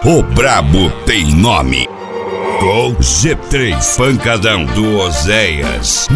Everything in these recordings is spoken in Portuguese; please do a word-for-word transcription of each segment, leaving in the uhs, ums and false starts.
O brabo tem nome. Com G três Pancadão do Oséias.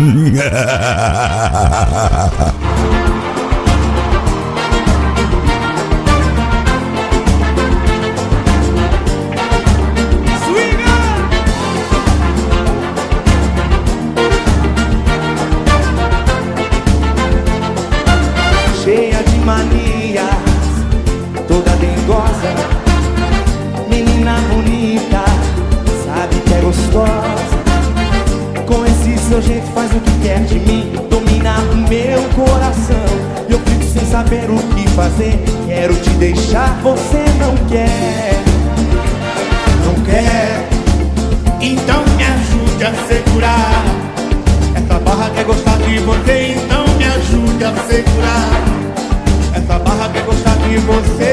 Cheia de manias, toda dengosa, menina bonita, sabe que é gostosa. Com esse seu jeito faz o que quer de mim, domina o meu coração. Eu fico sem saber o que fazer, quero te deixar, você não quer. Não quer, então me ajude a segurar. Essa barra quer gostar de você, então me ajude a segurar. Essa barra quer gostar de você.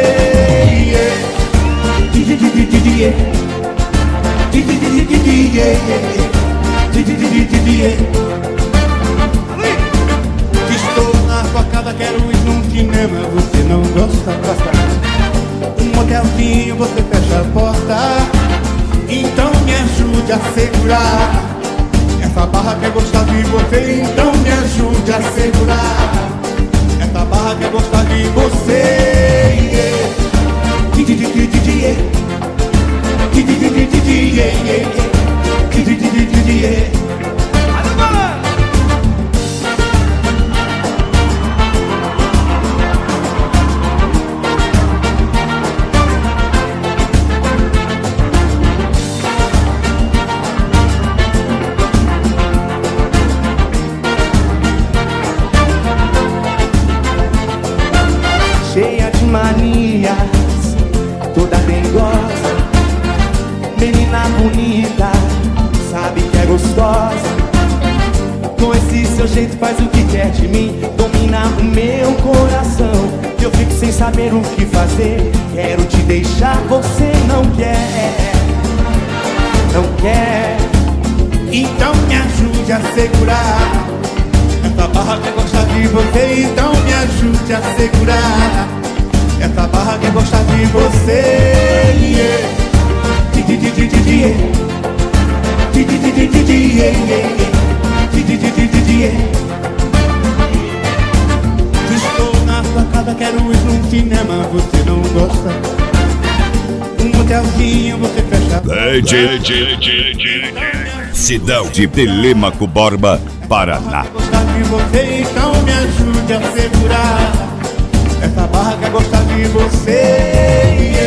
Estou na sua casa, quero ir num cinema, você não gosta, gosta. Um motelzinho, você fecha a porta, então me ajude a segurar. Essa barra quer gostar de você, então me ajude a segurar. Essa barra quer gostar de você. cheia de manias, toda dengosa, menina bonita, sabe que é gostosa. Com esse seu jeito faz o que quer de mim, domina o meu coração. Eu fico sem saber o que fazer, quero te deixar, você não quer. Não quer, então me ajude a segurar. Essa barra quer gostar de você, então me ajude a segurar. Essa barra quer gostar de você. Estou na sua casa, quero ir num cinema, você não gosta. Um motelzinho, você fecha a porta. Sidão de Telêmaco Borba, Paraná. Gostar de você, então me ajude a segurar. Essa barra quer gostar de você.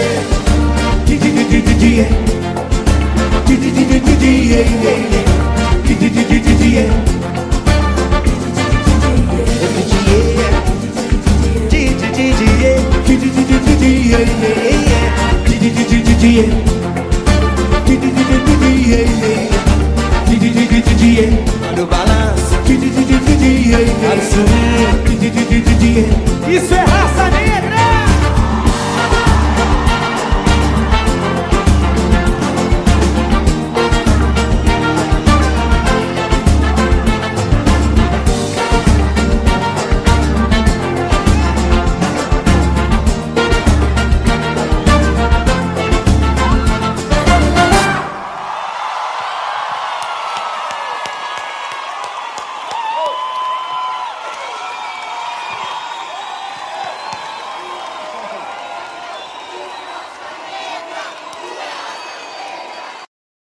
olha o balanço, olha o swing. Isso é raça negra.